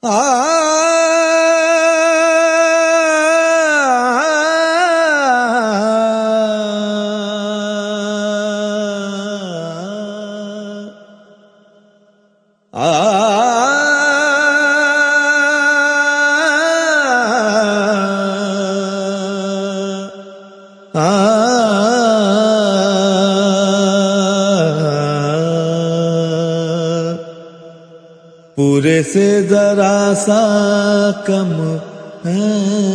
पूरे से जरा सा कम है,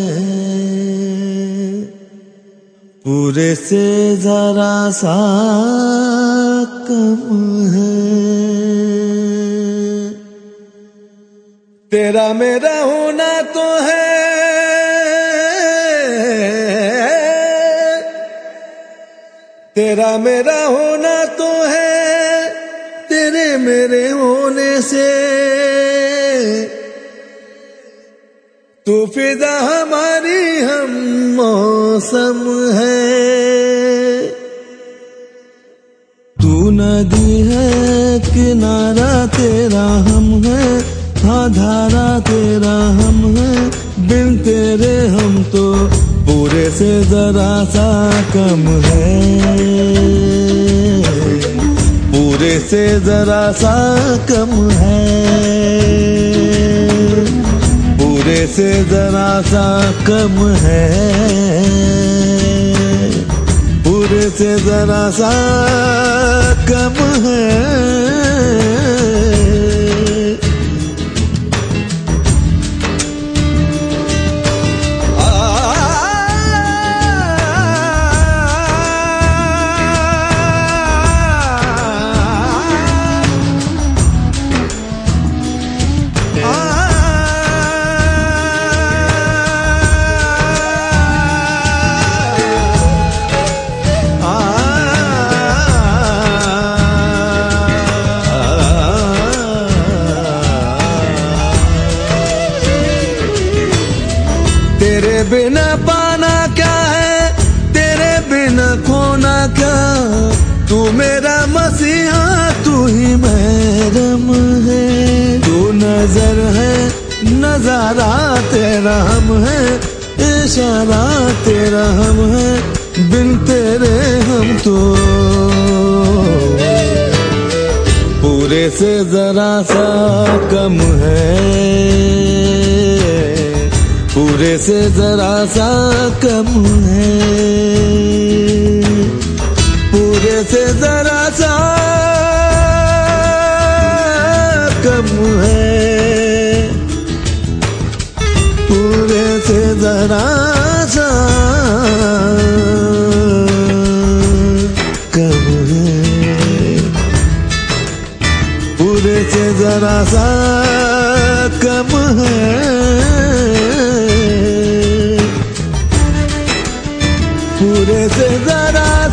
पूरे से जरा सा कम है। तेरा मेरा होना तो है, तेरा मेरा होना तो है, तेरे मेरे होने से तू फिदा हमारी हम मौसम है। तू नदी है किनारा तेरा हम है, हाँ धारा तेरा हम है, बिन तेरे हम तो पूरे से जरा सा कम है, पूरे से जरा सा कम है, पूरे से जरा सा कम है, पूरे से जरा सा कम है। तेरे बिना पाना क्या है, तेरे बिना खोना क्या, तू मेरा मसीहा तू ही महरम है। तू नजर है नजारा तेरा हम है, इशारा तेरा हम है, बिन तेरे हम तो पूरे से जरा सा कम है, पूरे से जरा सा कम है, पूरे से जरा सा कम है, पूरे से जरा सा कम है, पूरे से जरा सा कम है, पूरे से जरा